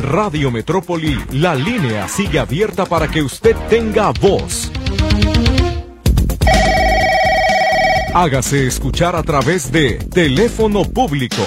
En Radio Metrópoli, la línea sigue abierta para que usted tenga voz. Hágase escuchar a través de teléfono público.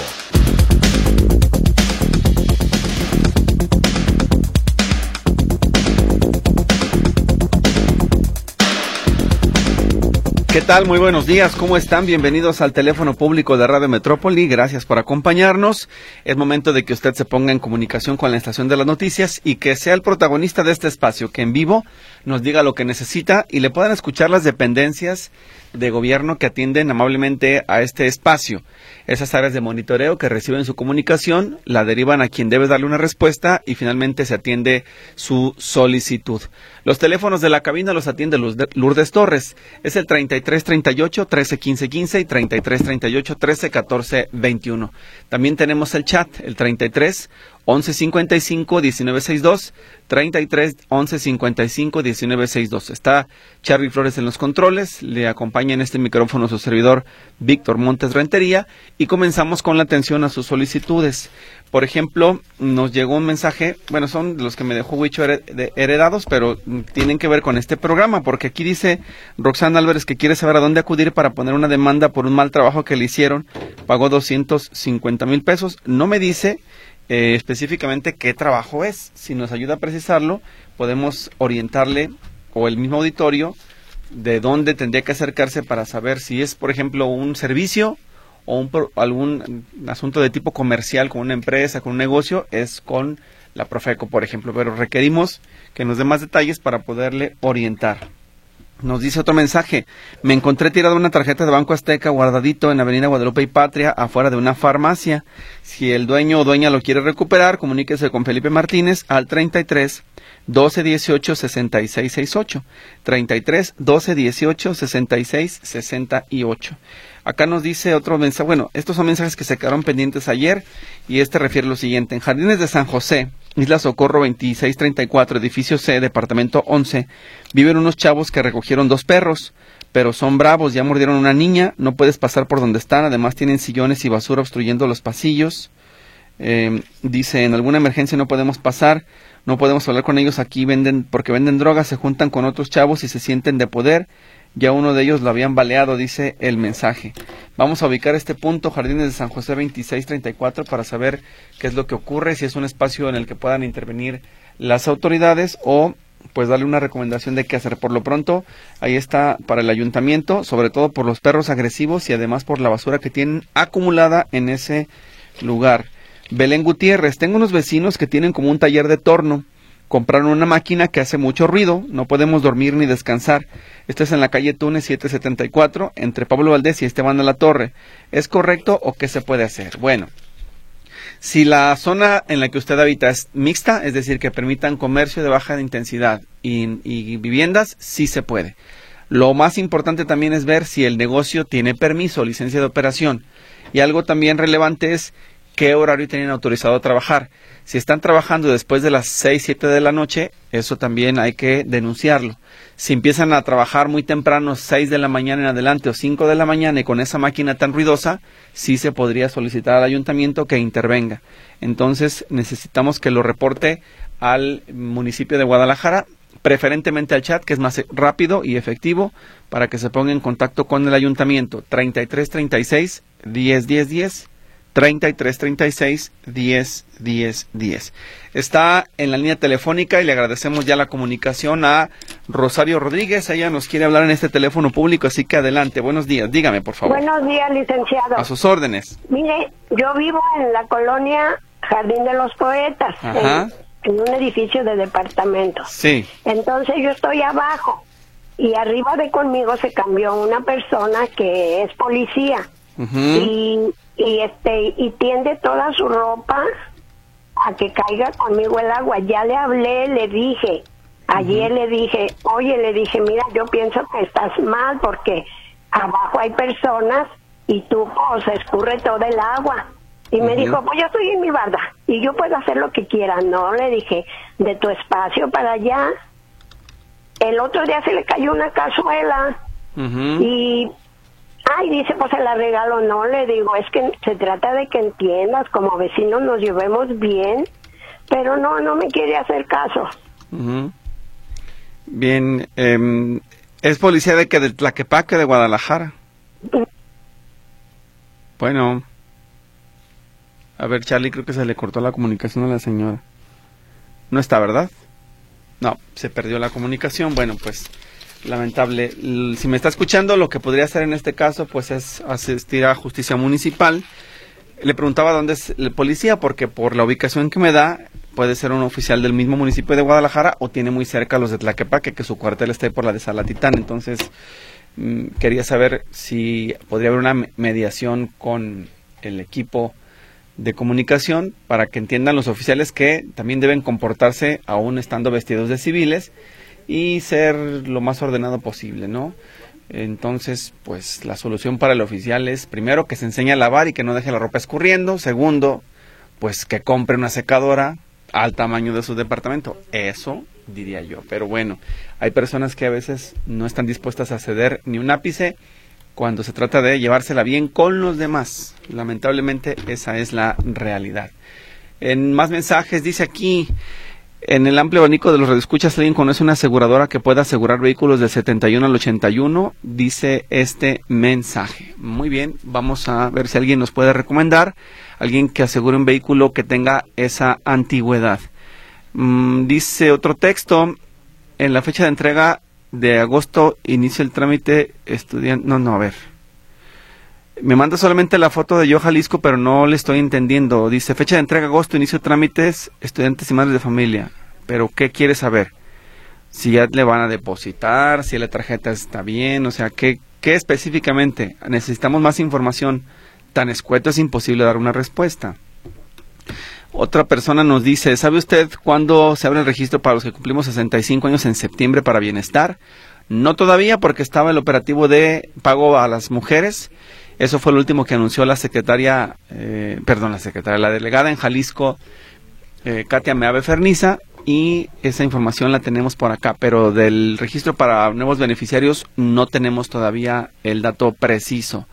¿Qué tal? Muy buenos días, ¿cómo están? Bienvenidos al teléfono público de Radio Metrópoli, gracias por acompañarnos. Es momento de que usted se ponga en comunicación con la estación de las noticias y que sea el protagonista de este espacio, que en vivo nos diga lo que necesita y le puedan escuchar las dependencias de gobierno que atienden amablemente a este espacio. Esas áreas de monitoreo que reciben su comunicación la derivan a quien debe darle una respuesta y finalmente se atiende su solicitud. Los teléfonos de la cabina los atiende Lourdes Torres. Es el 3338-131515 y 3338-131421. También tenemos el chat, el 33-1155-1962, 33-1155-1962. Está Charly Flores en los controles, le acompaña en este micrófono su servidor Víctor Montes Rentería y comenzamos con la atención a sus solicitudes. Por ejemplo, nos llegó un mensaje, bueno, son los que me dejó Huicho heredados, pero tienen que ver con este programa, porque aquí dice Roxana Álvarez que quiere saber a dónde acudir para poner una demanda por un mal trabajo que le hicieron, pagó 250,000 pesos, no me dice específicamente qué trabajo es. Si nos ayuda a precisarlo, podemos orientarle o el mismo auditorio de dónde tendría que acercarse para saber si es, por ejemplo, un servicio o algún asunto de tipo comercial con una empresa, con un negocio, es con la Profeco, por ejemplo, pero requerimos que nos dé más detalles para poderle orientar. Nos dice otro mensaje: me encontré tirada una tarjeta de Banco Azteca guardadito en Avenida Guadalupe y Patria, afuera de una farmacia. Si el dueño o dueña lo quiere recuperar, comuníquese con Felipe Martínez al 33-1218-6668, 33-1218-6668. Acá nos dice otro mensaje, bueno, estos son mensajes que se quedaron pendientes ayer, y este refiere lo siguiente: en Jardines de San José, Isla Socorro 2634, edificio C, departamento 11, viven unos chavos que recogieron 2 perros, pero son bravos, ya mordieron a una niña, no puedes pasar por donde están, además tienen sillones y basura obstruyendo los pasillos. Dice, en alguna emergencia no podemos pasar, no podemos hablar con ellos aquí, porque venden drogas, se juntan con otros chavos y se sienten de poder. Ya uno de ellos lo habían baleado, dice el mensaje. Vamos a ubicar este punto, Jardines de San José 2634, para saber qué es lo que ocurre, si es un espacio en el que puedan intervenir las autoridades o pues darle una recomendación de qué hacer. Por lo pronto, ahí está para el ayuntamiento, sobre todo por los perros agresivos y además por la basura que tienen acumulada en ese lugar. Belén Gutiérrez, tengo unos vecinos que tienen como un taller de torno. Compraron una máquina que hace mucho ruido, no podemos dormir ni descansar. Esto es en la calle Túnez 774, entre Pablo Valdés y Esteban de la Torre. ¿Es correcto o qué se puede hacer? Bueno, si la zona en la que usted habita es mixta, es decir, que permitan comercio de baja intensidad y viviendas, sí se puede. Lo más importante también es ver si el negocio tiene permiso, licencia de operación. Y algo también relevante es qué horario tienen autorizado a trabajar. Si están trabajando después de las 6, 7 de la noche, eso también hay que denunciarlo. Si empiezan a trabajar muy temprano, 6 de la mañana en adelante o 5 de la mañana y con esa máquina tan ruidosa, sí se podría solicitar al ayuntamiento que intervenga. Entonces necesitamos que lo reporte al municipio de Guadalajara, preferentemente al chat, que es más rápido y efectivo, para que se ponga en contacto con el ayuntamiento. 3336-101010. 3336-101010. Está en la línea telefónica y le agradecemos ya la comunicación a Rosario Rodríguez. Ella nos quiere hablar en este teléfono público, así que adelante. Buenos días, dígame por favor. Buenos días, licenciado. A sus órdenes. Mire, yo vivo en la colonia Jardín de los Poetas, en un edificio de departamentos. Sí. Entonces yo estoy abajo y arriba de conmigo se cambió una persona que es policía. Y tiende toda su ropa a que caiga conmigo el agua. Ya le hablé, le dije, ayer le dije, oye, le dije, mira, yo pienso que estás mal porque abajo hay personas y tú pues escurre todo el agua. Y me dijo, pues yo estoy en mi barda y yo puedo hacer lo que quiera. No, le dije, de tu espacio para allá. El otro día se le cayó una cazuela y ay, dice, pues se la regalo. No, le digo, es que se trata de que entiendas, como vecinos nos llevemos bien. pero no me quiere hacer caso. Bien, ¿es policía de Tlaquepaque, de Guadalajara? Bueno, a ver, Charlie, creo que se le cortó la comunicación a la señora. No está, ¿verdad? No, se perdió la comunicación. Bueno, pues lamentable. Si me está escuchando, lo que podría hacer en este caso pues es asistir a justicia municipal. Le preguntaba dónde es el policía, porque por la ubicación que me da puede ser un oficial del mismo municipio de Guadalajara o tiene muy cerca los de Tlaquepaque, que su cuartel esté por la de Salatitán. Entonces quería saber si podría haber una mediación con el equipo de comunicación para que entiendan los oficiales que también deben comportarse aún estando vestidos de civiles y ser lo más ordenado posible, ¿no? Entonces, pues la solución para el oficial es, primero, que se enseñe a lavar y que no deje la ropa escurriendo. Segundo, pues que compre una secadora al tamaño de su departamento. Eso diría yo. Pero bueno, hay personas que a veces no están dispuestas a ceder ni un ápice cuando se trata de llevársela bien con los demás. Lamentablemente, esa es la realidad. En más mensajes, dice aquí: en el amplio abanico de los radioescuchas, ¿alguien conoce una aseguradora que pueda asegurar vehículos del 71 al 81? Dice este mensaje. Muy bien, vamos a ver si alguien nos puede recomendar, alguien que asegure un vehículo que tenga esa antigüedad. Dice otro texto: en la fecha de entrega de agosto inicia el trámite estudiante. No, a ver. Me manda solamente la foto de Yo Jalisco, pero no le estoy entendiendo. Dice, fecha de entrega agosto, inicio trámites, estudiantes y madres de familia. Pero, ¿qué quiere saber? Si ya le van a depositar, si la tarjeta está bien, o sea, ¿qué específicamente? Necesitamos más información. Tan escueto es imposible dar una respuesta. Otra persona nos dice, ¿sabe usted cuándo se abre el registro para los que cumplimos 65 años en septiembre para bienestar? No todavía, porque estaba el operativo de pago a las mujeres. Eso fue lo último que anunció la la delegada en Jalisco, Katia Meave Ferniza, y esa información la tenemos por acá, pero del registro para nuevos beneficiarios no tenemos todavía el dato preciso.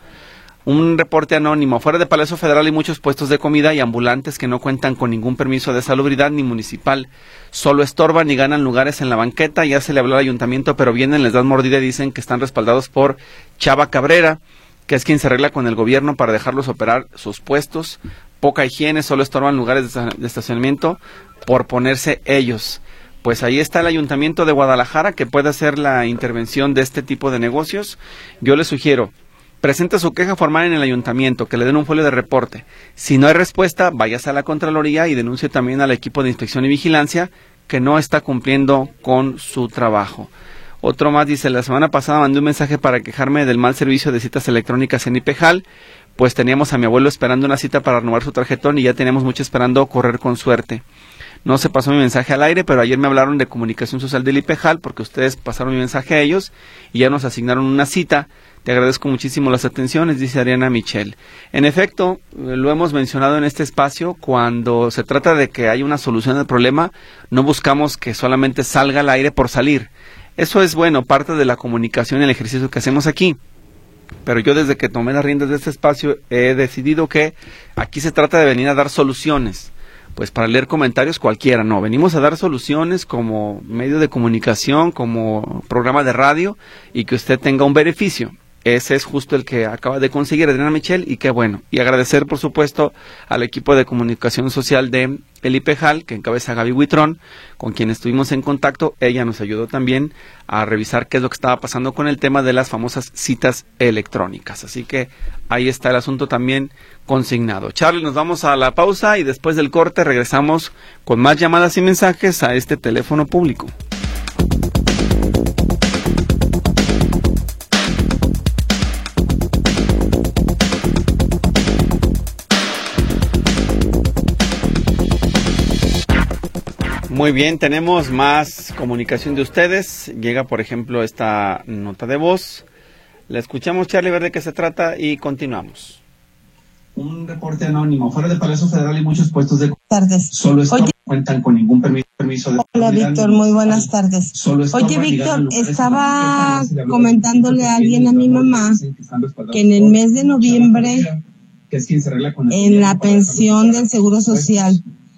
Un reporte anónimo: fuera de Palacio Federal hay muchos puestos de comida y ambulantes que no cuentan con ningún permiso de salubridad ni municipal, solo estorban y ganan lugares en la banqueta. Ya se le habló al ayuntamiento, pero vienen, les dan mordida y dicen que están respaldados por Chava Cabrera, que es quien se arregla con el gobierno para dejarlos operar sus puestos. Poca higiene, solo estorban lugares de estacionamiento por ponerse ellos. Pues ahí está el Ayuntamiento de Guadalajara, que puede hacer la intervención de este tipo de negocios. Yo le sugiero, presente su queja formal en el ayuntamiento, que le den un folio de reporte. Si no hay respuesta, váyase a la Contraloría y denuncie también al equipo de inspección y vigilancia que no está cumpliendo con su trabajo. Otro más dice, la semana pasada mandé un mensaje para quejarme del mal servicio de citas electrónicas en IPEJAL, pues teníamos a mi abuelo esperando una cita para renovar su tarjetón y ya teníamos mucho esperando correr con suerte. No se pasó mi mensaje al aire, pero ayer me hablaron de comunicación social del IPEJAL porque ustedes pasaron mi mensaje a ellos y ya nos asignaron una cita. Te agradezco muchísimo las atenciones, dice Ariana Michel. En efecto, lo hemos mencionado en este espacio, cuando se trata de que haya una solución al problema, no buscamos que solamente salga al aire por salir. Eso es bueno, parte de la comunicación y el ejercicio que hacemos aquí. Pero yo, desde que tomé las riendas de este espacio, he decidido que aquí se trata de venir a dar soluciones. Pues para leer comentarios cualquiera, no. Venimos a dar soluciones como medio de comunicación, como programa de radio, y que usted tenga un beneficio. Ese es justo el que acaba de conseguir Adriana Michel, y qué bueno. Y agradecer, por supuesto, al equipo de comunicación social de el IPEJAL, que encabeza Gaby Huitrón, con quien estuvimos en contacto. Ella nos ayudó también a revisar qué es lo que estaba pasando con el tema de las famosas citas electrónicas. Así que ahí está el asunto también consignado. Charlie, nos vamos a la pausa y después del corte regresamos con más llamadas y mensajes a este teléfono público. Muy bien, tenemos más comunicación de ustedes. Llega, por ejemplo, esta nota de voz. La escuchamos, Charlie, a ver de qué se trata y continuamos. Un reporte anónimo. Fuera de Palacio Federal hay muchos puestos de... Tardes. Solo esto no cuentan con ningún permiso de... Hola, Víctor, muy buenas tardes. Oye, Víctor, estaba comentándole a alguien, a mi mamá, que en el mes de noviembre, en la pensión del Seguro Social,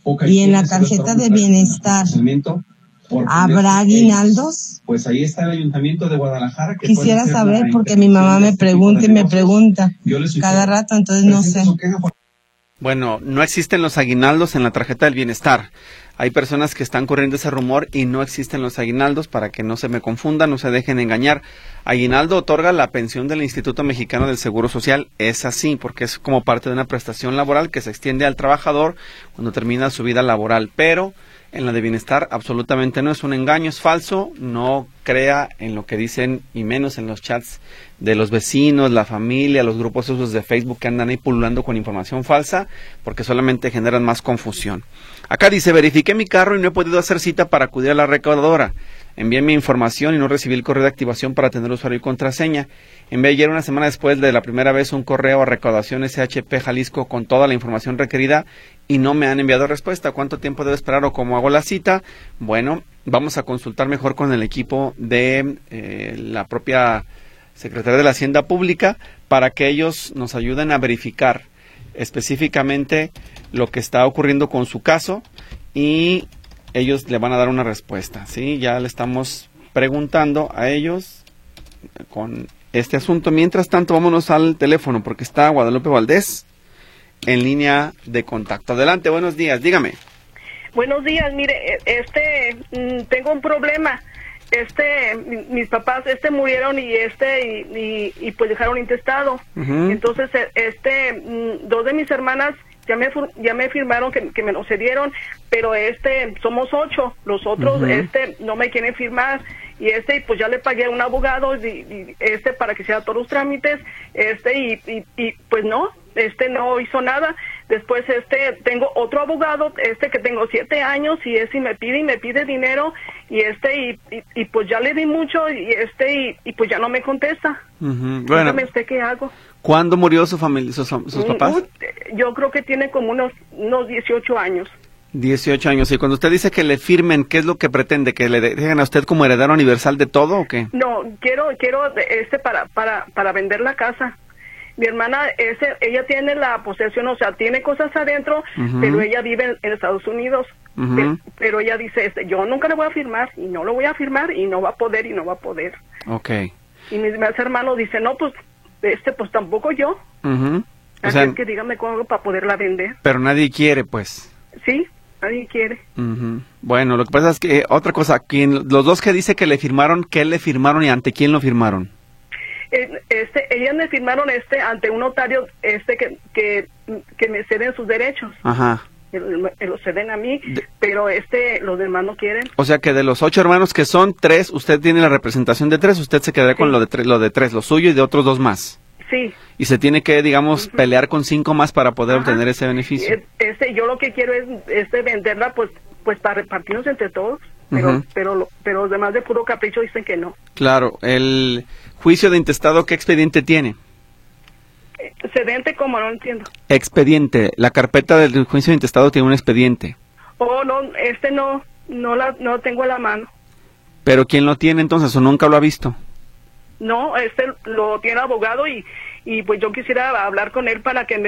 Y en la tarjeta de bienestar, ¿habrá aguinaldos? Pues ahí está el Ayuntamiento de Guadalajara. Quisiera saber porque mi mamá me pregunta y me pregunta cada rato, entonces no sé. Bueno, no existen los aguinaldos en la tarjeta del bienestar. Hay personas que están corriendo ese rumor y no existen los aguinaldos, para que no se me confundan, no se dejen engañar. Aguinaldo otorga la pensión del Instituto Mexicano del Seguro Social, es así, porque es como parte de una prestación laboral que se extiende al trabajador cuando termina su vida laboral, pero en la de bienestar absolutamente no, es un engaño, es falso, no crea en lo que dicen y menos en los chats de los vecinos, la familia, los grupos esos de Facebook que andan ahí pululando con información falsa, porque solamente generan más confusión. Acá dice, verifiqué mi carro y no he podido hacer cita para acudir a la recaudadora. Envié mi información y no recibí el correo de activación para tener usuario y contraseña. Envié ayer, una semana después de la primera vez, un correo a Recaudación SHP Jalisco con toda la información requerida y no me han enviado respuesta. ¿Cuánto tiempo debo esperar o cómo hago la cita? Bueno, vamos a consultar mejor con el equipo de la propia Secretaría de la Hacienda Pública para que ellos nos ayuden a verificar específicamente lo que está ocurriendo con su caso y ellos le van a dar una respuesta, ¿sí? Ya le estamos preguntando a ellos con este asunto. Mientras tanto, vámonos al teléfono porque está Guadalupe Valdés en línea de contacto. Adelante, buenos días, dígame. Buenos días, mire, tengo un problema. Mis papás murieron y pues dejaron intestado. Entonces dos de mis hermanas ya me firmaron que me lo cedieron, pero somos 8, los otros no me quieren firmar y pues ya le pagué a un abogado y para que hiciera todos los trámites y pues no hizo nada. Después tengo otro abogado que tengo 7 años y me pide dinero y pues ya le di mucho y pues ya no me contesta. Bueno, dígame usted qué hago. ¿Cuándo murió su familia, sus papás? Yo creo que tiene como unos 18 años. 18 años. Y cuando usted dice que le firmen, ¿qué es lo que pretende? ¿Que le dejen a usted como heredero universal de todo o qué? No, quiero para vender la casa. Mi hermana, ella tiene la posesión, o sea, tiene cosas adentro, pero ella vive en Estados Unidos. Pero ella dice, yo nunca le voy a firmar, y no lo voy a firmar, y no va a poder, Okay. Y mis hermanos dicen, no, pues, pues tampoco yo. O Así sea, es que dígame cómo hago para poderla vender. Pero nadie quiere, pues. Sí, nadie quiere. Bueno, lo que pasa es que, otra cosa, los dos que dice que le firmaron, ¿qué le firmaron y ante quién lo firmaron? Ellas me firmaron ante un notario que me ceden sus derechos. Ajá. Lo ceden a mí, pero los demás no quieren. O sea que de los 8 hermanos que son 3, usted tiene la representación de 3, usted se quedará con lo de 3, lo suyo y de otros 2 más. Sí. Y se tiene que, digamos, pelear con 5 más para poder obtener ese beneficio. Yo lo que quiero es venderla, pues para repartirnos entre todos. Pero los demás de puro capricho dicen que no. Claro, el juicio de intestado, ¿qué expediente tiene? ¿Cedente cómo? No entiendo. Expediente, la carpeta del juicio de intestado tiene un expediente. Oh, no, no tengo a la mano. ¿Pero quién lo tiene entonces o nunca lo ha visto? No, lo tiene abogado y pues yo quisiera hablar con él para que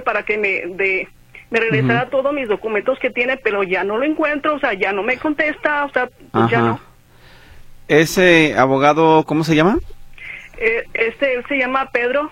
me regresara todos mis documentos que tiene, pero ya no lo encuentro, o sea, ya no me contesta, o sea, pues ya no. ¿Ese abogado, cómo se llama? Él se llama Pedro.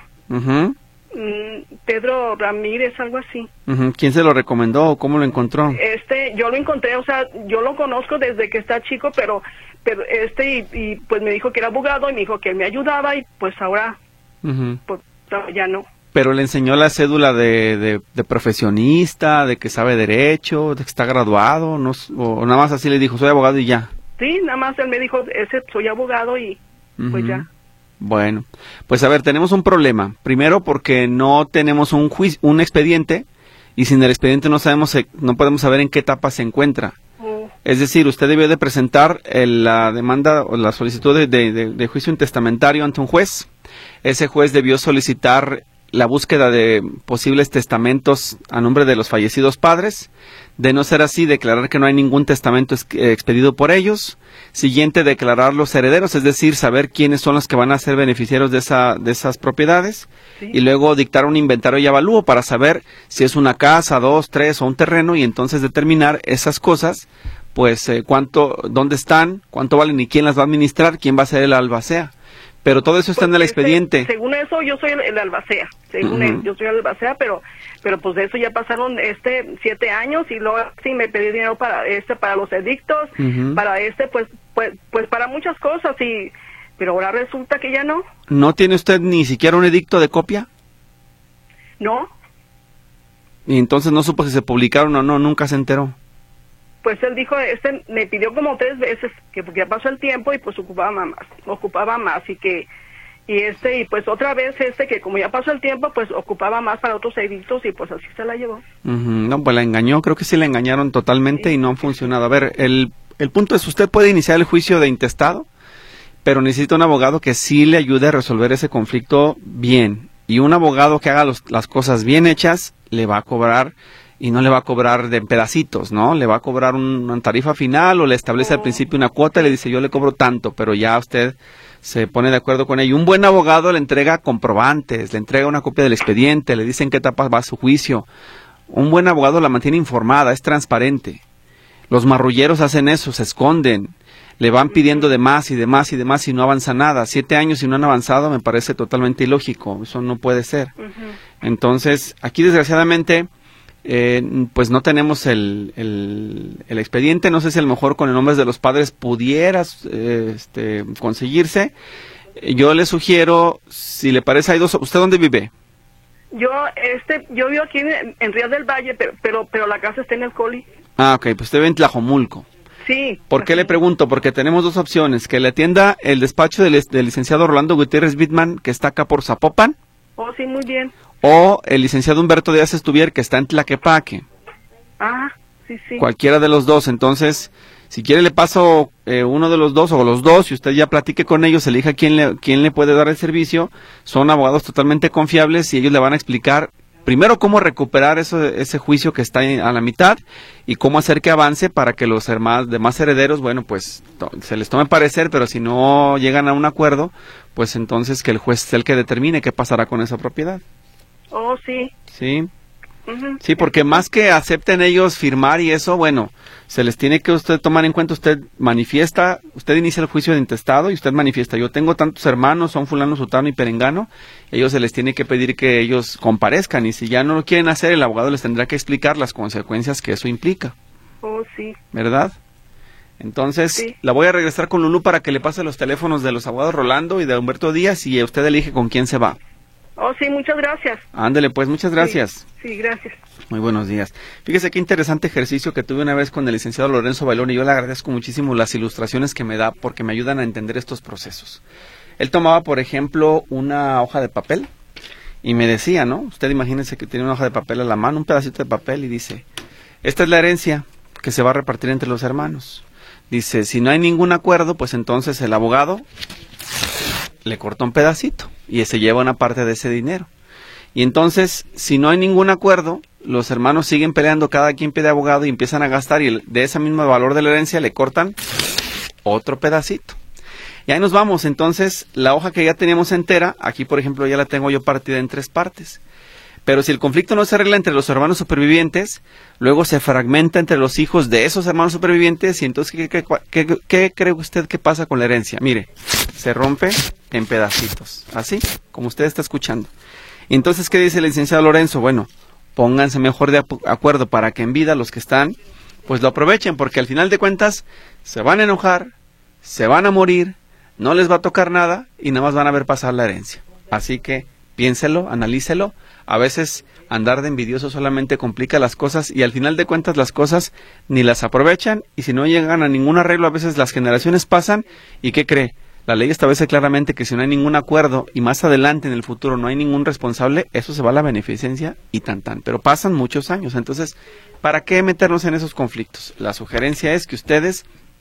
Pedro Ramírez, algo así. ¿Quién se lo recomendó o cómo lo encontró? Yo lo encontré, o sea, yo lo conozco desde que está chico, pero y pues me dijo que era abogado y me dijo que él me ayudaba y pues ahora pues ya no. Pero le enseñó la cédula de profesionista, de que sabe derecho, de que está graduado, o nada más así le dijo, soy abogado y ya. Sí, nada más él me dijo, soy abogado y pues ya. Bueno, pues a ver, tenemos un problema. Primero porque no tenemos un expediente y sin el expediente no podemos saber en qué etapa se encuentra. Es decir, usted debió de presentar la demanda o la solicitud de juicio intestamentario ante un juez. Ese juez debió solicitar la búsqueda de posibles testamentos a nombre de los fallecidos padres. De no ser así, declarar que no hay ningún testamento expedido por ellos. Siguiente, declarar los herederos, es decir, saber quiénes son los que van a ser beneficiarios de esas propiedades. Sí. Y luego dictar un inventario y avalúo para saber si es una casa, 2, 3 o un terreno, y entonces determinar esas cosas, pues dónde están, cuánto valen y quién las va a administrar, quién va a ser el albacea. Pero todo eso está en el expediente. Según eso, yo soy el albacea. Según él, yo soy el albacea, pero pues de eso ya pasaron 7 años, y luego sí me pedí dinero para los edictos, para pues para muchas cosas, pero ahora resulta que ya no. ¿No tiene usted ni siquiera un edicto de copia? No. Y entonces no supo si se publicaron o no, nunca se enteró. Pues él dijo, me pidió como 3 veces, que porque ya pasó el tiempo y pues ocupaba más, y pues otra vez que como ya pasó el tiempo, pues ocupaba más para otros edictos, y pues así se la llevó. No, pues la engañó, creo que sí la engañaron totalmente, sí. Y no ha funcionado. A ver, el punto es, usted puede iniciar el juicio de intestado, pero necesita un abogado que sí le ayude a resolver ese conflicto bien, y un abogado que haga las cosas bien hechas le va a cobrar. Y no le va a cobrar de pedacitos, ¿no? Le va a cobrar una tarifa final, o le establece al principio una cuota y le dice, yo le cobro tanto, pero ya usted se pone de acuerdo con ello. Un buen abogado le entrega comprobantes, le entrega una copia del expediente, le dice en qué etapa va su juicio. Un buen abogado la mantiene informada, es transparente. Los marrulleros hacen eso, se esconden, le van pidiendo de más y de más y de más y no avanza nada. 7 años y no han avanzado me parece totalmente ilógico, eso no puede ser. Entonces, aquí desgraciadamente... pues no tenemos el expediente. No sé si a lo mejor con el nombre de los padres pudieras conseguirse. Yo le sugiero, si le parece, hay 2. ¿Usted dónde vive? Yo vivo aquí en Río del Valle, pero la casa está en el Coli. Ah, ok, pues usted vive en Tlajomulco. Sí. ¿Por qué le pregunto? Porque tenemos 2 opciones: que le atienda el despacho del licenciado Rolando Gutiérrez Bitman, que está acá por Zapopan. Oh, sí, muy bien. O el licenciado Humberto Díaz Estuvier, que está en Tlaquepaque. Ah, sí, sí. Cualquiera de los 2. Entonces, si quiere le paso uno de los 2 o los 2, y usted ya platique con ellos, elija quién le puede dar el servicio. Son abogados totalmente confiables y ellos le van a explicar primero cómo recuperar ese juicio que está a la mitad, y cómo hacer que avance para que los demás herederos, bueno, pues se les tome parecer, pero si no llegan a un acuerdo, pues entonces que el juez sea el que determine qué pasará con esa propiedad. Oh, sí. Sí. Sí, porque más que acepten ellos firmar y eso, bueno, se les tiene que usted tomar en cuenta. Usted manifiesta, usted inicia el juicio de intestado y usted manifiesta, yo tengo tantos hermanos, son fulano, sutano y perengano. Ellos se les tiene que pedir que ellos comparezcan, y si ya no lo quieren hacer, el abogado les tendrá que explicar las consecuencias que eso implica. Oh, sí. ¿Verdad? Entonces, sí. La voy a regresar con Lulú para que le pase los teléfonos de los abogados Rolando y de Humberto Díaz, y usted elige con quién se va. Oh, sí, muchas gracias. Ándele, pues, muchas gracias. Sí, gracias. Muy buenos días. Fíjese qué interesante ejercicio que tuve una vez con el licenciado Lorenzo Bailón, y yo le agradezco muchísimo las ilustraciones que me da, porque me ayudan a entender estos procesos. Él tomaba, por ejemplo, una hoja de papel y me decía, ¿no? Usted imagínese que tiene una hoja de papel a la mano, un pedacito de papel, y dice, esta es la herencia que se va a repartir entre los hermanos. Dice, si no hay ningún acuerdo, pues entonces el abogado le corta un pedacito y se lleva una parte de ese dinero. Y entonces, si no hay ningún acuerdo, los hermanos siguen peleando, cada quien pide abogado y empiezan a gastar, y de ese mismo valor de la herencia le cortan otro pedacito. Y ahí nos vamos. Entonces, la hoja que ya teníamos entera, aquí por ejemplo ya la tengo yo partida en 3 partes. Pero si el conflicto no se arregla entre los hermanos supervivientes, luego se fragmenta entre los hijos de esos hermanos supervivientes, y entonces, ¿qué cree usted que pasa con la herencia? Mire, se rompe en pedacitos, así como usted está escuchando. Y entonces, ¿qué dice el licenciado Lorenzo? Bueno, pónganse mejor de acuerdo para que en vida los que están, pues lo aprovechen, porque al final de cuentas se van a enojar, se van a morir, no les va a tocar nada y nada más van a ver pasar la herencia. Así que piénselo, analícelo. A veces andar de envidioso solamente complica las cosas, y al final de cuentas las cosas ni las aprovechan, y si no llegan a ningún arreglo, a veces las generaciones pasan. ¿Y qué cree? La ley establece claramente que si no hay ningún acuerdo y más adelante en el futuro no hay ningún responsable, eso se va a la beneficencia y tan. Pero pasan muchos años. Entonces, ¿para qué meternos en esos conflictos? La sugerencia es que ustedes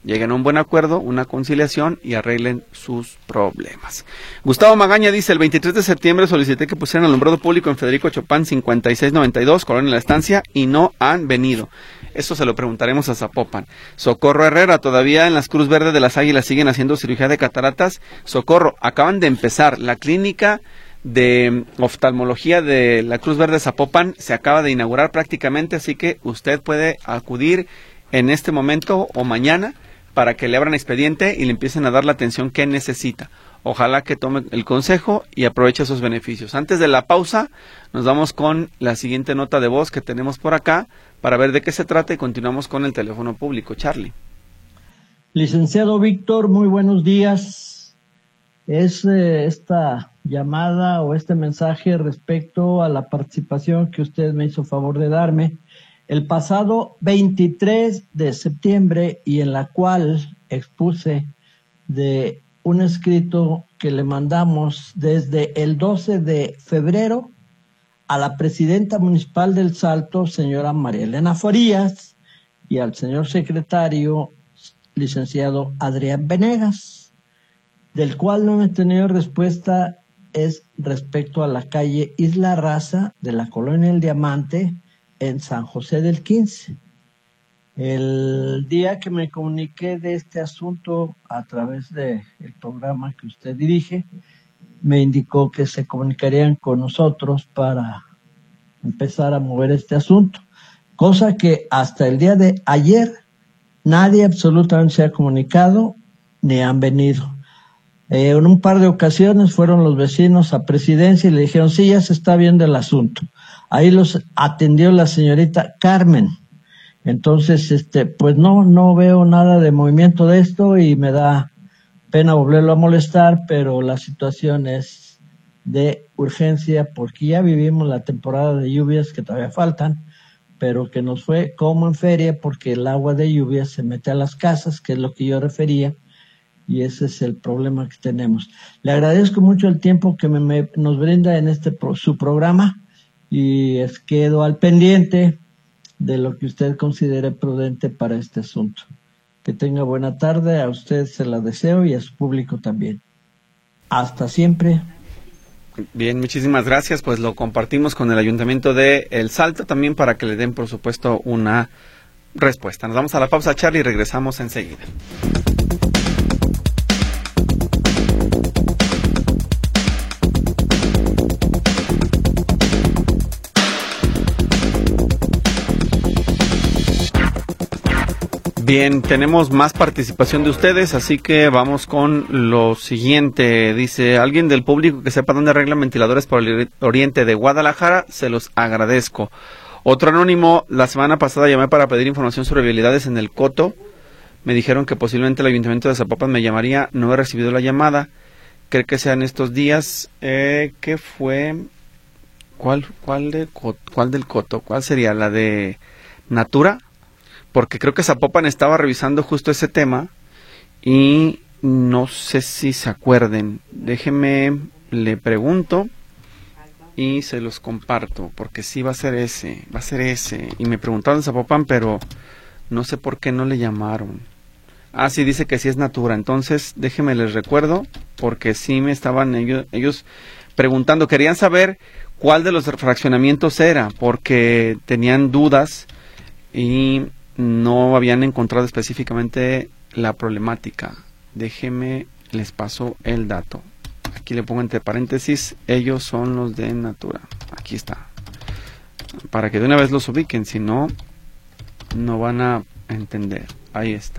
lleguen a un buen acuerdo, una conciliación y arreglen sus problemas. Gustavo Magaña dice, el 23 de septiembre solicité que pusieran alumbrado público en Federico Chopin 5692, Colonia La Estancia, y no han venido. Eso se lo preguntaremos a Zapopan. Socorro Herrera, todavía en las Cruz Verde de las Águilas siguen haciendo cirugía de cataratas. Socorro, acaban de empezar la clínica de oftalmología de la Cruz Verde Zapopan, se acaba de inaugurar prácticamente, así que usted puede acudir en este momento o mañana para que le abran expediente y le empiecen a dar la atención que necesita. Ojalá que tome el consejo y aproveche esos beneficios. Antes de la pausa, nos vamos con la siguiente nota de voz que tenemos por acá para ver de qué se trata y continuamos con el teléfono público. Charlie. Licenciado Víctor, muy buenos días. Es esta llamada o este mensaje respecto a la participación que usted me hizo favor de darme el pasado 23 de septiembre y en la cual expuse de un escrito que le mandamos desde el 12 de febrero a la presidenta municipal del Salto, señora María Elena Farías, y al señor secretario, licenciado Adrián Venegas, del cual no he tenido respuesta, es respecto a la calle Isla Raza de la Colonia El Diamante, en San José del 15. El día que me comuniqué de este asunto a través del programa que usted dirige, me indicó que se comunicarían con nosotros para empezar a mover este asunto, cosa que hasta el día de ayer nadie absolutamente se ha comunicado ni han venido. En un par de ocasiones fueron los vecinos a Presidencia y le dijeron, sí, ya se está viendo el asunto. Ahí los atendió la señorita Carmen. Entonces, pues no veo nada de movimiento de esto y me da pena volverlo a molestar, pero la situación es de urgencia porque ya vivimos la temporada de lluvias que todavía faltan, pero que nos fue como en feria porque el agua de lluvia se mete a las casas, que es lo que yo refería, y ese es el problema que tenemos. Le agradezco mucho el tiempo que nos brinda en su programa y quedo al pendiente de lo que usted considere prudente para este asunto. Que tenga buena tarde, a usted se la deseo y a su público también. Hasta siempre. Bien, muchísimas gracias, pues lo compartimos con el Ayuntamiento de El Salto también para que le den, por supuesto, una respuesta. Nos vamos a la pausa, Charlie, y regresamos enseguida. Bien, tenemos más participación de ustedes, así que vamos con lo siguiente. Dice, alguien del público que sepa dónde arreglan ventiladores por el oriente de Guadalajara, se los agradezco. Otro anónimo, la semana pasada llamé para pedir información sobre vialidades en el Coto. Me dijeron que posiblemente el Ayuntamiento de Zapopan me llamaría, no he recibido la llamada. ¿Cree que sean estos días? ¿Qué fue? ¿Cuál del Coto? ¿Cuál sería? ¿La de Natura? Porque creo que Zapopan estaba revisando justo ese tema y no sé si se acuerden. Déjeme, le pregunto y se los comparto, porque sí va a ser ese. Y me preguntaron en Zapopan, pero no sé por qué no le llamaron. Ah, sí, dice que sí es Natura. Entonces, déjeme les recuerdo, porque sí me estaban ellos preguntando. Querían saber cuál de los fraccionamientos era, porque tenían dudas y no habían encontrado específicamente la problemática. Déjeme, les paso el dato. Aquí le pongo entre paréntesis, ellos son los de Natura. Aquí está. Para que de una vez los ubiquen, si no, no van a entender. Ahí está.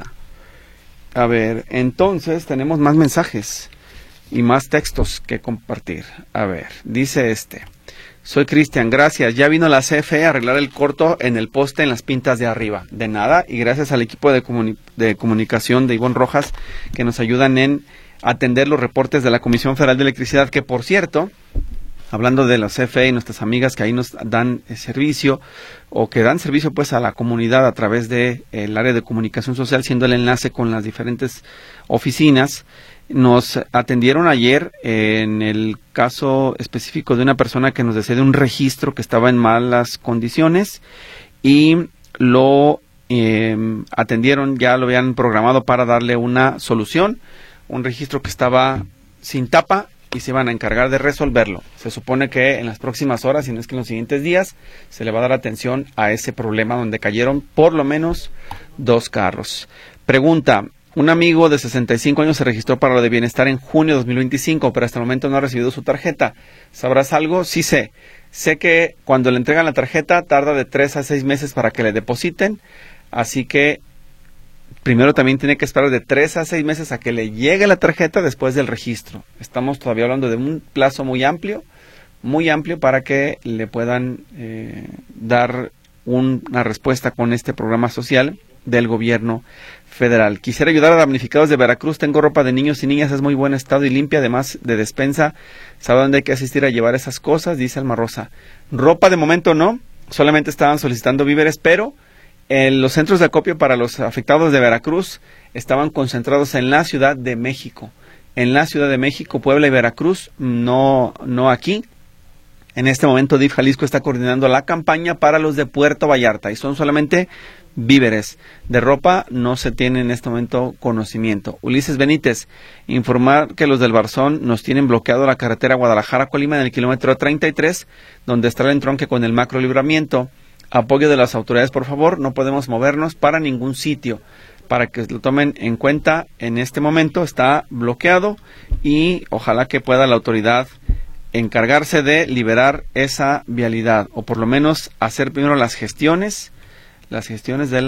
A ver, entonces tenemos más mensajes y más textos que compartir. A ver, dice Soy Cristian, gracias. Ya vino la CFE a arreglar el corto en el poste en las pintas de arriba. De nada, y gracias al equipo de comunicación de Ivonne Rojas que nos ayudan en atender los reportes de la Comisión Federal de Electricidad, que por cierto, hablando de la CFE y nuestras amigas que ahí nos dan servicio, o que dan servicio pues a la comunidad a través de el área de comunicación social, siendo el enlace con las diferentes oficinas, nos atendieron ayer en el caso específico de una persona que nos decía de un registro que estaba en malas condiciones y lo atendieron, ya lo habían programado para darle una solución, un registro que estaba sin tapa, y se van a encargar de resolverlo. Se supone que en las próximas horas, si no es que en los siguientes días, se le va a dar atención a ese problema donde cayeron por lo menos 2 carros. Pregunta: un amigo de 65 años se registró para lo de bienestar en junio de 2025, pero hasta el momento no ha recibido su tarjeta. ¿Sabrás algo? Sí sé. Sé que cuando le entregan la tarjeta tarda de 3 a 6 meses para que le depositen, así que primero también tiene que esperar de 3 a 6 meses a que le llegue la tarjeta después del registro. Estamos todavía hablando de un plazo muy amplio para que le puedan dar una respuesta con este programa social del gobierno federal. Quisiera ayudar a damnificados de Veracruz. Tengo ropa de niños y niñas, es muy buen estado y limpia, además de despensa. ¿Sabe dónde hay que asistir a llevar esas cosas? Dice Alma Rosa. Ropa de momento no, solamente estaban solicitando víveres, pero los centros de acopio para los afectados de Veracruz estaban concentrados en la Ciudad de México. En la Ciudad de México, Puebla y Veracruz, no aquí. En este momento DIF Jalisco está coordinando la campaña para los de Puerto Vallarta y son solamente víveres. De ropa no se tiene en este momento conocimiento. Ulises Benítez: informar que los del Barzón nos tienen bloqueado la carretera Guadalajara-Colima en el kilómetro 33, donde está el entronque con el Macro Libramiento. Apoyo de las autoridades, por favor, no podemos movernos para ningún sitio. Para que lo tomen en cuenta, en este momento está bloqueado y ojalá que pueda la autoridad encargarse de liberar esa vialidad, o por lo menos hacer primero las gestiones de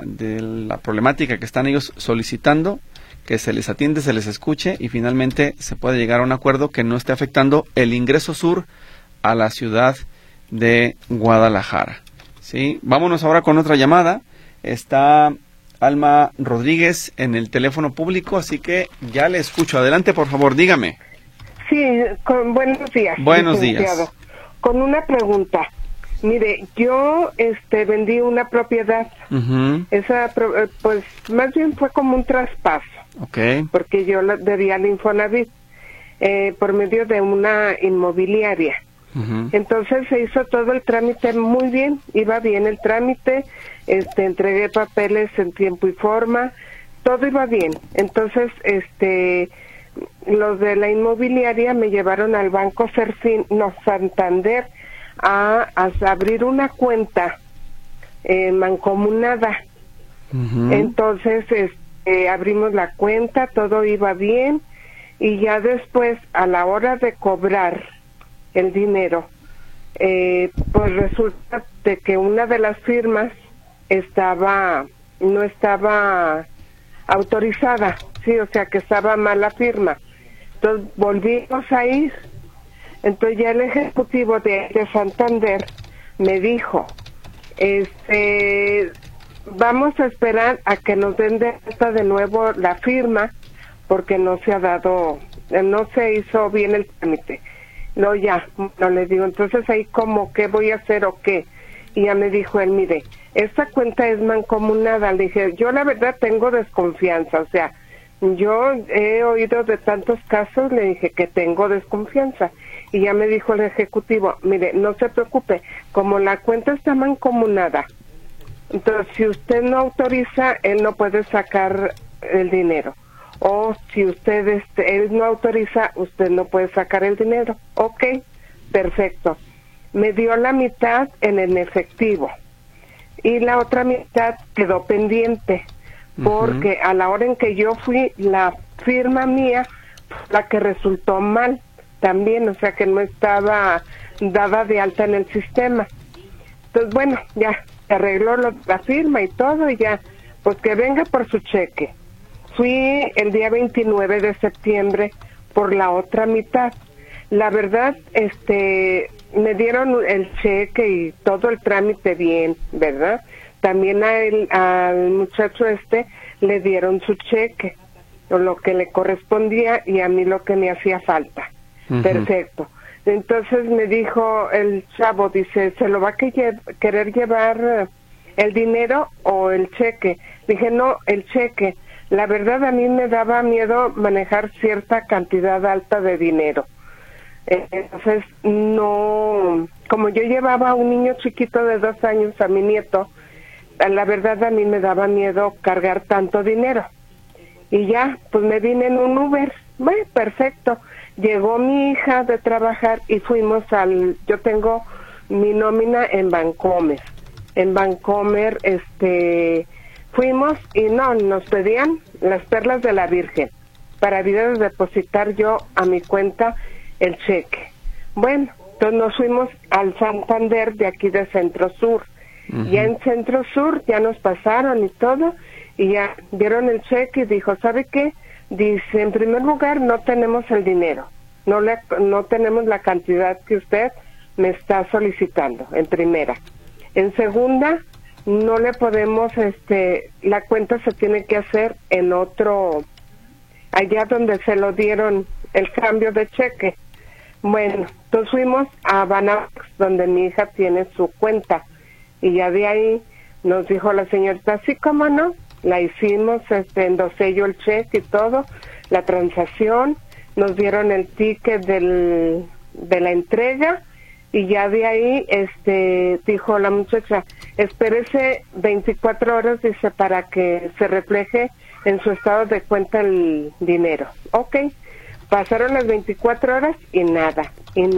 la problemática que están ellos solicitando, que se les atiende, se les escuche y finalmente se puede llegar a un acuerdo que no esté afectando el ingreso sur a la ciudad de Guadalajara. ¿Sí? Vámonos ahora con otra llamada. Está Alma Rodríguez en el teléfono público, así que ya le escucho. Adelante, por favor, dígame. Sí, buenos días. Buenos días. Con una pregunta. Mire, yo vendí una propiedad. Esa, pues, más bien fue como un traspaso. Okay. Porque yo la debía al Infonavit por medio de una inmobiliaria. Entonces se hizo todo el trámite muy bien, iba bien el trámite, entregué papeles en tiempo y forma, todo iba bien. Entonces, los de la inmobiliaria me llevaron al Banco Santander a abrir una cuenta mancomunada. Entonces, abrimos la cuenta, todo iba bien y ya después, a la hora de cobrar el dinero, pues resulta de que una de las firmas no estaba autorizada, sí, o sea que estaba mal la firma. Entonces volvimos a ir. Entonces ya el ejecutivo de Santander me dijo, vamos a esperar a que nos den de nuevo la firma porque no se hizo bien el trámite. No, ya, no le digo, entonces ahí como, ¿qué voy a hacer o qué? Y ya me dijo él, mire, esta cuenta es mancomunada. Le dije, yo la verdad tengo desconfianza, o sea, yo he oído de tantos casos, le dije que tengo desconfianza. Y ya me dijo el ejecutivo, mire, no se preocupe, como la cuenta está mancomunada, entonces si usted no autoriza, él no puede sacar el dinero. O si usted él no autoriza, usted no puede sacar el dinero. Ok, perfecto. Me dio la mitad en efectivo y la otra mitad quedó pendiente porque a la hora en que yo fui, la firma mía, la que resultó mal también, o sea que no estaba dada de alta en el sistema. Entonces, bueno, ya se arregló la firma y todo y ya, pues que venga por su cheque. Fui el día 29 de septiembre por la otra mitad. La verdad, me dieron el cheque y todo el trámite bien, ¿verdad? También al muchacho le dieron su cheque, o lo que le correspondía y a mí lo que me hacía falta. Perfecto. Entonces me dijo el chavo, dice, ¿se lo va a querer llevar el dinero o el cheque? Dije, no, el cheque. La verdad a mí me daba miedo manejar cierta cantidad alta de dinero. Entonces, no, como yo llevaba a un niño chiquito de 2 años, a mi nieto, la verdad a mí me daba miedo cargar tanto dinero. Y ya, pues me vine en un Uber. Bueno, perfecto. Llegó mi hija de trabajar y fuimos yo tengo mi nómina en Bancomer. En Bancomer, fuimos y nos pedían las perlas de la Virgen para ir a depositar yo a mi cuenta el cheque. Bueno, entonces nos fuimos al Santander de aquí de Centro Sur. Ya en Centro Sur ya nos pasaron y todo, y ya dieron el cheque y dijo, ¿sabe qué? Dice, en primer lugar, no tenemos el dinero, no tenemos la cantidad que usted me está solicitando, en primera. En segunda, no le podemos, la cuenta se tiene que hacer en otro, allá donde se lo dieron el cambio de cheque. Bueno, entonces fuimos a Banamex, donde mi hija tiene su cuenta, y ya de ahí nos dijo la señorita, sí, cómo no, la hicimos, endosé yo el cheque y todo, la transacción, nos dieron el ticket de la entrega, y ya de ahí, dijo la muchacha, espérese 24 horas, dice, para que se refleje en su estado de cuenta el dinero. Ok, pasaron las 24 horas y nada.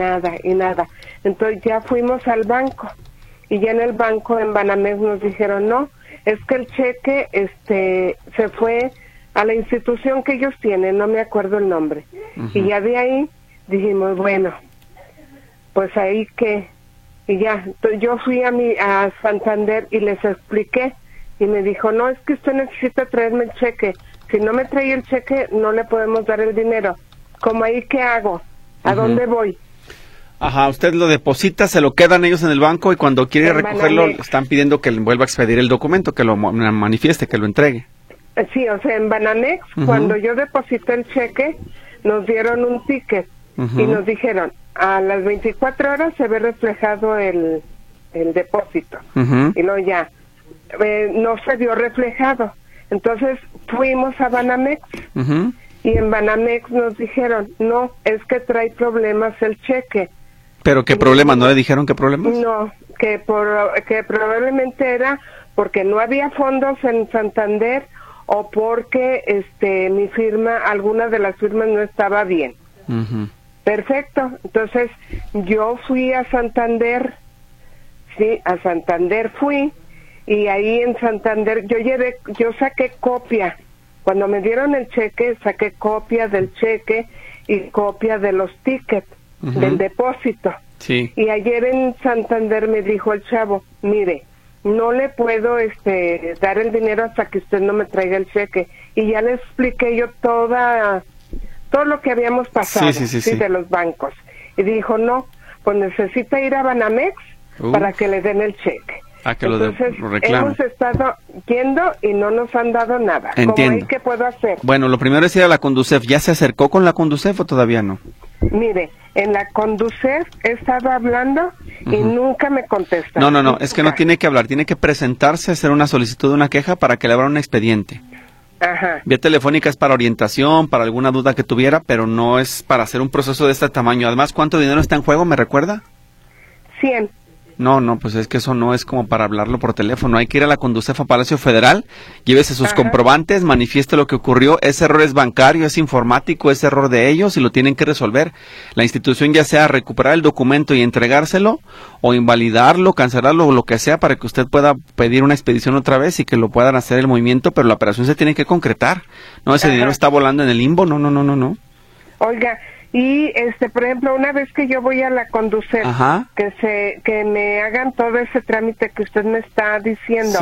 Entonces ya fuimos al banco, y ya en el banco, en Banamex, nos dijeron, no, es que el cheque, se fue a la institución que ellos tienen, no me acuerdo el nombre. Y ya de ahí dijimos, bueno, pues ahí que, y ya, yo fui a Santander y les expliqué, y me dijo, no, es que usted necesita traerme el cheque, si no me trae el cheque no le podemos dar el dinero. ¿Cómo ahí qué hago? ¿A dónde voy? Ajá, usted lo deposita, se lo quedan ellos en el banco, y cuando quiere recogerlo están pidiendo que le vuelva a expedir el documento, que lo manifieste, que lo entregue. Sí, o sea, en Banamex, cuando yo deposité el cheque, nos dieron un ticket y nos dijeron, a las 24 horas se ve reflejado el depósito. Y luego ya, no se vio reflejado. Entonces fuimos a Banamex y en Banamex nos dijeron, no, es que trae problemas el cheque. ¿Pero qué problema? ¿No le dijeron qué problemas? No, que probablemente era porque no había fondos en Santander, o porque mi firma, alguna de las firmas no estaba bien. Perfecto. Entonces yo fui a Santander, sí, a Santander fui, y ahí en Santander yo saqué copia. Cuando me dieron el cheque, saqué copia del cheque y copia de los tickets del depósito. Sí. Y ayer en Santander me dijo el chavo, mire, no le puedo dar el dinero hasta que usted no me traiga el cheque. Y ya le expliqué yo todo lo que habíamos pasado de los bancos. Y dijo, no, pues necesita ir a Banamex para que le den el cheque. Entonces, lo hemos estado yendo y no nos han dado nada. Entiendo. ¿Qué puedo hacer? Bueno, lo primero es ir a la Conducef. ¿Ya se acercó con la Conducef o todavía no? Mire, en la Conducef he estado hablando y nunca me contestan. No, es que no tiene que hablar, tiene que presentarse, hacer una solicitud de una queja para que le abran un expediente. Vía telefónica es para orientación, para alguna duda que tuviera, pero no es para hacer un proceso de este tamaño. Además, ¿cuánto dinero está en juego? ¿Me recuerda? 100. No, pues es que eso no es como para hablarlo por teléfono. Hay que ir a la Conducef a Palacio Federal, llévese sus comprobantes, manifieste lo que ocurrió. Ese error es bancario, es informático, es error de ellos y lo tienen que resolver. La institución, ya sea recuperar el documento y entregárselo, o invalidarlo, cancelarlo, o lo que sea, para que usted pueda pedir una expedición otra vez y que lo puedan hacer el movimiento, pero la operación se tiene que concretar. No, ese dinero está volando en el limbo, no. Oiga, y por ejemplo, una vez que yo voy a la Conducef, que me hagan todo ese trámite que usted me está diciendo,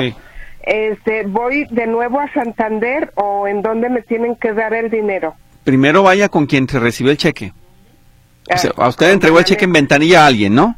voy de nuevo a Santander, o en dónde me tienen que dar el dinero. Primero vaya con quien se recibió el cheque. O sea, a usted entregó el cheque en ventanilla a alguien, ¿no?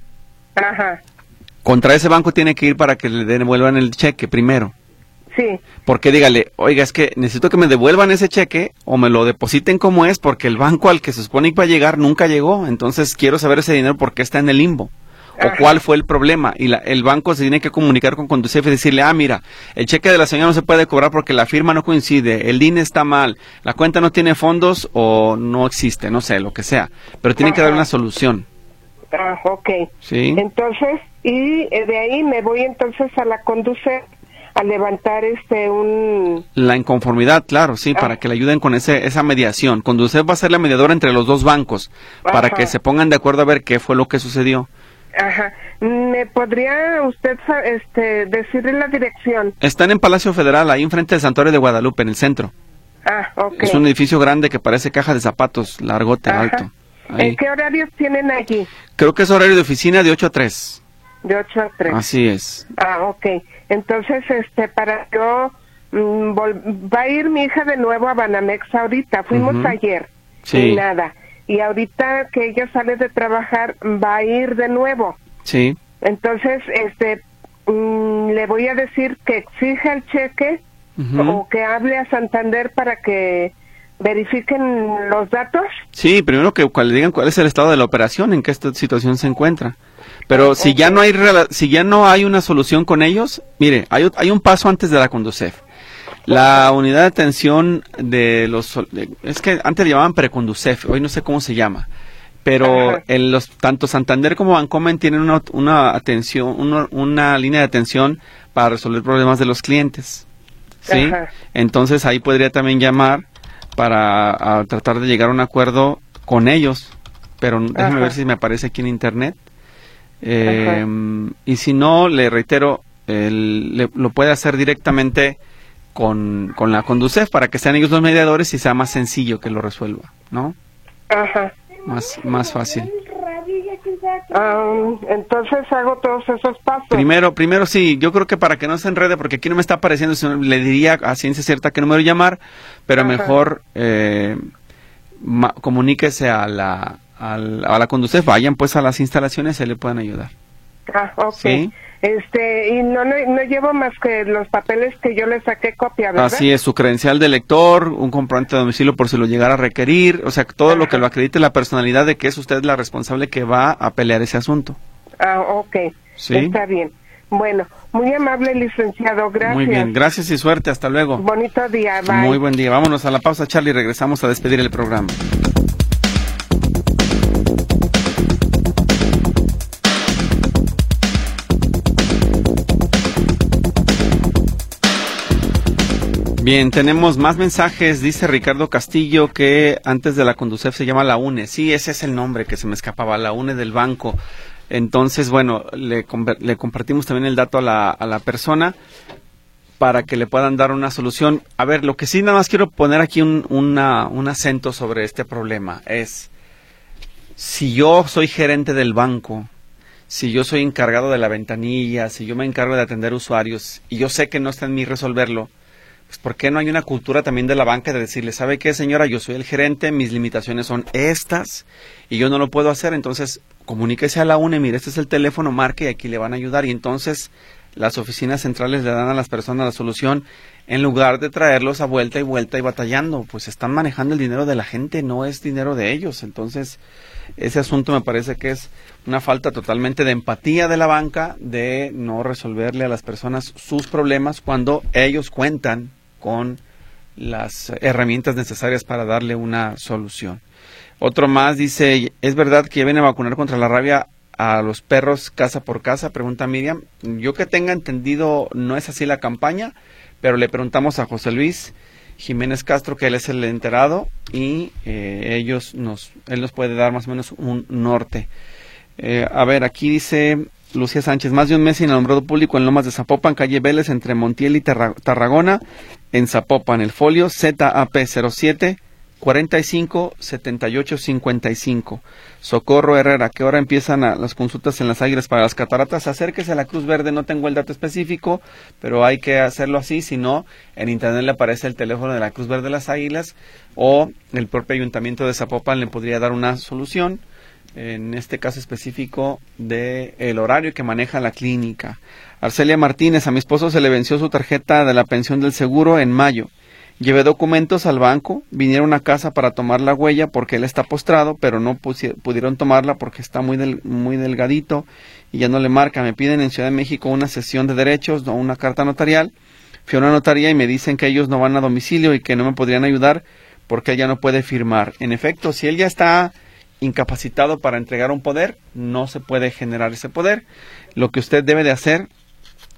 Contra ese banco tiene que ir para que le devuelvan el cheque primero. Sí. Porque dígale, oiga, es que necesito que me devuelvan ese cheque o me lo depositen como es, porque el banco al que se supone que iba a llegar nunca llegó. Entonces quiero saber ese dinero por qué está en el limbo. O cuál fue el problema. Y el banco se tiene que comunicar con Conducef y decirle, mira, el cheque de la señora no se puede cobrar porque la firma no coincide, el DIN está mal, la cuenta no tiene fondos o no existe, no sé, lo que sea. Pero tiene que dar una solución. Ok. Sí. Entonces, y de ahí me voy entonces a la Conducef levantar la inconformidad, claro, sí, para que le ayuden con esa mediación. Conducef va a ser la mediadora entre los dos bancos, para que se pongan de acuerdo a ver qué fue lo que sucedió. Ajá. ¿Me podría usted decirle la dirección? Están en Palacio Federal, ahí enfrente del Santuario de Guadalupe, en el centro. Ah, ok. Es un edificio grande que parece caja de zapatos, largote, alto. Ahí. ¿En qué horarios tienen allí? Creo que es horario de oficina de 8 a 3. De 8 a 3. Así es. Ah, ok. Entonces, para yo, va a ir mi hija de nuevo a Banamex ahorita. Fuimos ayer. Sí. Y nada. Y ahorita que ella sale de trabajar, va a ir de nuevo. Sí. Entonces, le voy a decir que exija el cheque o que hable a Santander para que verifiquen los datos. Sí, primero que le digan cuál es el estado de la operación, en qué situación se encuentra. Pero si ya no hay una solución con ellos, mire, hay un paso antes de la Conducef. La unidad de atención es que antes le llamaban Preconducef, hoy no sé cómo se llama, pero tanto Santander como Bancomen tienen una línea de atención para resolver problemas de los clientes, ¿sí? Entonces ahí podría también llamar para tratar de llegar a un acuerdo con ellos, pero déjeme ver si me aparece aquí en internet. Y si no, le reitero, lo puede hacer directamente con la Conducef para que sean ellos los mediadores y sea más sencillo que lo resuelva, ¿no? Más fácil. Entonces hago todos esos pasos. Primero sí, yo creo que para que no se enrede, porque aquí no me está apareciendo, sino le diría a ciencia cierta qué número llamar, pero mejor comuníquese a la Conducef, vayan pues a las instalaciones, se le pueden ayudar. Ok. ¿Sí? Y no llevo más que los papeles que yo le saqué copia, ¿verdad? Así es, su credencial de lector, un comprobante de domicilio por si lo llegara a requerir, o sea, todo lo que lo acredite la personalidad de que es usted la responsable que va a pelear ese asunto. Ok. ¿Sí? Está bien. Bueno, muy amable, licenciado, gracias. Muy bien, gracias y suerte, hasta luego. Bonito día, bye. Muy buen día, vámonos a la pausa, Charlie, regresamos a despedir el programa. Bien, tenemos más mensajes. Dice Ricardo Castillo que antes de la Conducef se llama la UNE. Sí, ese es el nombre que se me escapaba, la UNE del banco. Entonces, bueno, le compartimos también el dato a la persona para que le puedan dar una solución. A ver, lo que sí nada más quiero poner aquí un acento sobre este problema es, si yo soy gerente del banco, si yo soy encargado de la ventanilla, si yo me encargo de atender usuarios y yo sé que no está en mí resolverlo, pues ¿por qué no hay una cultura también de la banca de decirle, ¿sabe qué, señora? Yo soy el gerente, mis limitaciones son estas y yo no lo puedo hacer, entonces comuníquese a la UNE, mire, este es el teléfono, marque y aquí le van a ayudar, y entonces las oficinas centrales le dan a las personas la solución en lugar de traerlos a vuelta y batallando, pues están manejando el dinero de la gente, no es dinero de ellos. Entonces ese asunto me parece que es una falta totalmente de empatía de la banca, de no resolverle a las personas sus problemas cuando ellos cuentan con las herramientas necesarias para darle una solución. Otro más dice, ¿es verdad que ya vienen a vacunar contra la rabia a los perros casa por casa? Pregunta Miriam. Yo que tenga entendido no es así la campaña, pero le preguntamos a José Luis Jiménez Castro, que él es el enterado, y él nos puede dar más o menos un norte. A ver, aquí dice Lucía Sánchez, más de un mes sin alumbrado público en Lomas de Zapopan, calle Vélez, entre Montiel y Tarragona, en Zapopan. El folio ZAP 07 45 78 55. Socorro Herrera, ¿qué hora empiezan las consultas en Las Águilas para las cataratas? Acérquese a la Cruz Verde, no tengo el dato específico, pero hay que hacerlo así, si no, en internet le aparece el teléfono de la Cruz Verde de Las Águilas, o el propio Ayuntamiento de Zapopan le podría dar una solución, en este caso específico del horario que maneja la clínica. Arcelia Martínez, a mi esposo se le venció su tarjeta de la pensión del seguro en mayo. Llevé documentos al banco, vinieron a casa para tomar la huella porque él está postrado, pero no pudieron tomarla porque está muy delgadito y ya no le marca. Me piden en Ciudad de México una cesión de derechos o una carta notarial. Fui a una notaría y me dicen que ellos no van a domicilio y que no me podrían ayudar porque él ya no puede firmar. En efecto, si él ya está incapacitado para entregar un poder, no se puede generar ese poder. Lo que usted debe de hacer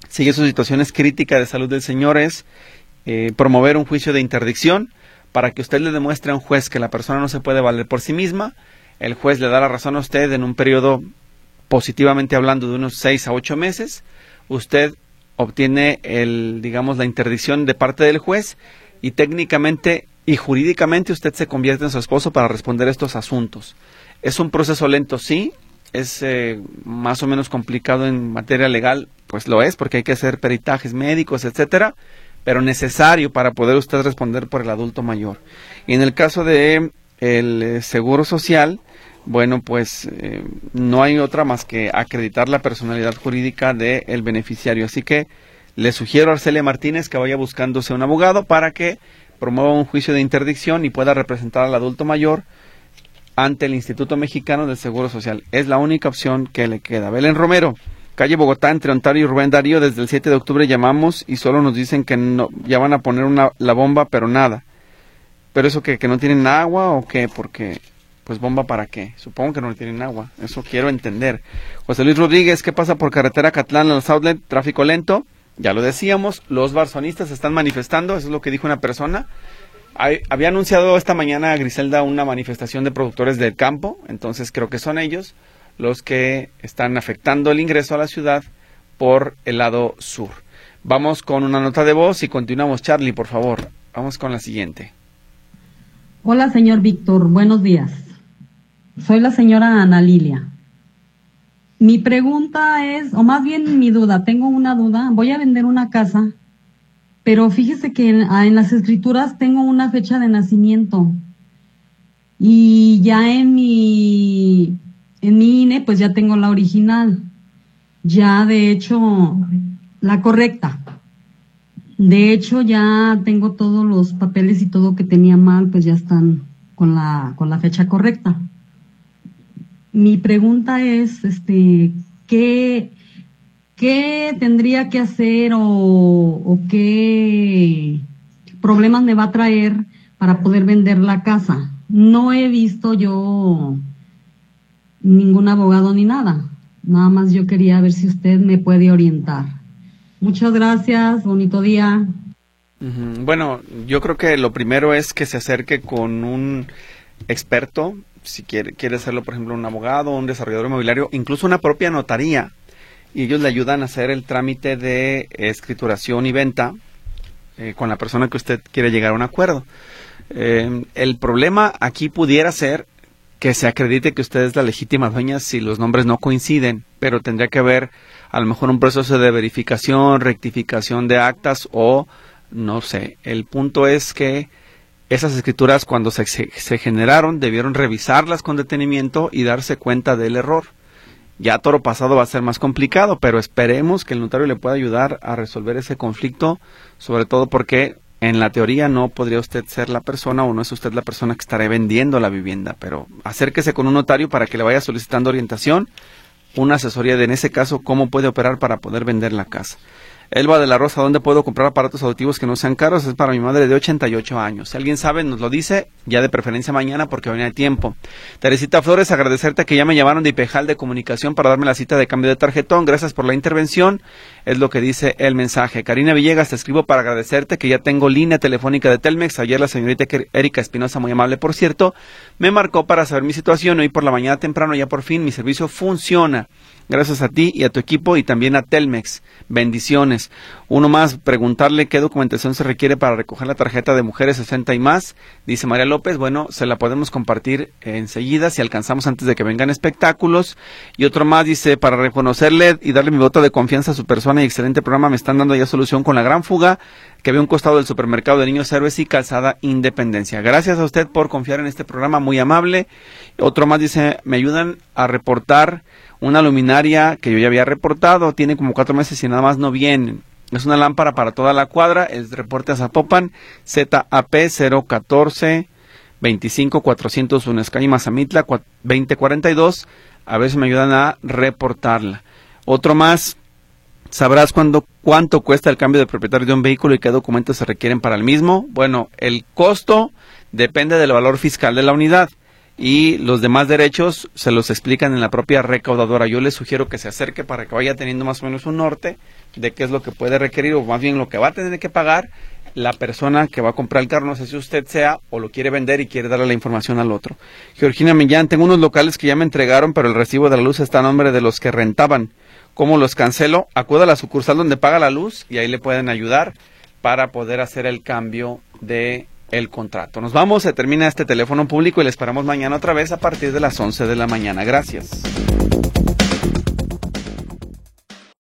sigue su situación es crítica de salud del señor, es promover un juicio de interdicción para que usted le demuestre a un juez que la persona no se puede valer por sí misma. El juez le da la razón a usted en un periodo, positivamente hablando, de unos 6 a 8 meses. Usted obtiene la interdicción de parte del juez y técnicamente y jurídicamente usted se convierte en su esposo para responder estos asuntos. Es un proceso lento, sí, es más o menos complicado en materia legal, pues lo es, porque hay que hacer peritajes médicos, etcétera, pero necesario para poder usted responder por el adulto mayor. Y en el caso de el Seguro Social, bueno, pues no hay otra más que acreditar la personalidad jurídica del beneficiario. Así que le sugiero a Arcelia Martínez que vaya buscándose un abogado para que promueva un juicio de interdicción y pueda representar al adulto mayor ante el Instituto Mexicano del Seguro Social. Es la única opción que le queda. Belén Romero, calle Bogotá, entre Ontario y Rubén Darío, desde el 7 de octubre llamamos y solo nos dicen que no, ya van a poner la bomba, pero nada. ¿Pero eso que no tienen agua o qué? Porque, pues, ¿bomba para qué? Supongo que no tienen agua, eso quiero entender. José Luis Rodríguez, ¿qué pasa por carretera Catlán al Southlet? Tráfico lento. Ya lo decíamos, los barzonistas se están manifestando, eso es lo que dijo una persona. Había anunciado esta mañana Griselda una manifestación de productores del campo, entonces creo que son ellos los que están afectando el ingreso a la ciudad por el lado sur. Vamos con una nota de voz y continuamos. Charlie, por favor, vamos con la siguiente. Hola, señor Víctor, buenos días. Soy la señora Ana Lilia. Mi pregunta es, o más bien mi duda, tengo una duda, voy a vender una casa, pero fíjese que en las escrituras tengo una fecha de nacimiento y ya en mi INE pues ya tengo la original, ya de hecho la correcta. De hecho ya tengo todos los papeles y todo que tenía mal pues ya están con la fecha correcta. Mi pregunta es, ¿qué tendría que hacer o qué problemas me va a traer para poder vender la casa? No he visto yo ningún abogado ni nada. Nada más yo quería ver si usted me puede orientar. Muchas gracias, bonito día. Bueno, yo creo que lo primero es que se acerque con un experto, si quiere hacerlo, por ejemplo, un abogado, un desarrollador inmobiliario, incluso una propia notaría, y ellos le ayudan a hacer el trámite de escrituración y venta con la persona que usted quiere llegar a un acuerdo. El problema aquí pudiera ser que se acredite que usted es la legítima dueña si los nombres no coinciden, pero tendría que haber a lo mejor un proceso de verificación, rectificación de actas o no sé. El punto es que esas escrituras, cuando se generaron, debieron revisarlas con detenimiento y darse cuenta del error. Ya toro pasado va a ser más complicado, pero esperemos que el notario le pueda ayudar a resolver ese conflicto, sobre todo porque en la teoría no podría usted ser la persona o no es usted la persona que estará vendiendo la vivienda, pero acérquese con un notario para que le vaya solicitando orientación, una asesoría en ese caso, cómo puede operar para poder vender la casa. Elba de la Rosa, ¿dónde puedo comprar aparatos auditivos que no sean caros? Es para mi madre de 88 años. Si alguien sabe, nos lo dice, ya de preferencia mañana porque hoy no hay tiempo. Teresita Flores, agradecerte que ya me llamaron de Ipejal de Comunicación para darme la cita de cambio de tarjetón. Gracias por la intervención, es lo que dice el mensaje. Karina Villegas, te escribo para agradecerte que ya tengo línea telefónica de Telmex. Ayer la señorita Erika Espinosa, muy amable por cierto, me marcó para saber mi situación. Hoy por la mañana temprano ya por fin mi servicio funciona. Gracias a ti y a tu equipo y también a Telmex. Bendiciones. Uno más, preguntarle qué documentación se requiere para recoger la tarjeta de mujeres 60 y más. Dice María López, bueno, se la podemos compartir enseguida si alcanzamos antes de que vengan espectáculos. Y otro más dice, para reconocerle y darle mi voto de confianza a su persona y excelente programa, me están dando ya solución con La Gran Fuga, que ve un costado del supermercado de Niños Héroes y Calzada Independencia. Gracias a usted por confiar en este programa, muy amable. Otro más dice, me ayudan a reportar una luminaria que yo ya había reportado, tiene como 4 meses y nada más no vienen. Es una lámpara para toda la cuadra, el reporte a Zapopan, ZAP 014 25 401 Escaña Mazamitla 2042, a ver si me ayudan a reportarla. Otro más, ¿sabrás cuánto cuesta el cambio de propietario de un vehículo y qué documentos se requieren para el mismo? Bueno, el costo depende del valor fiscal de la unidad. y los demás derechos se los explican en la propia recaudadora. Yo les sugiero que se acerque para que vaya teniendo más o menos un norte de qué es lo que puede requerir, o más bien lo que va a tener que pagar la persona que va a comprar el carro. No sé si usted sea o lo quiere vender y quiere darle la información al otro. Georgina Millán, tengo unos locales que ya me entregaron, pero el recibo de la luz está a nombre de los que rentaban. ¿Cómo los cancelo? Acuda a la sucursal donde paga la luz y ahí le pueden ayudar para poder hacer el cambio de el contrato. Nos vamos, se termina este teléfono público y le esperamos mañana otra vez a partir de las 11 de la mañana. Gracias.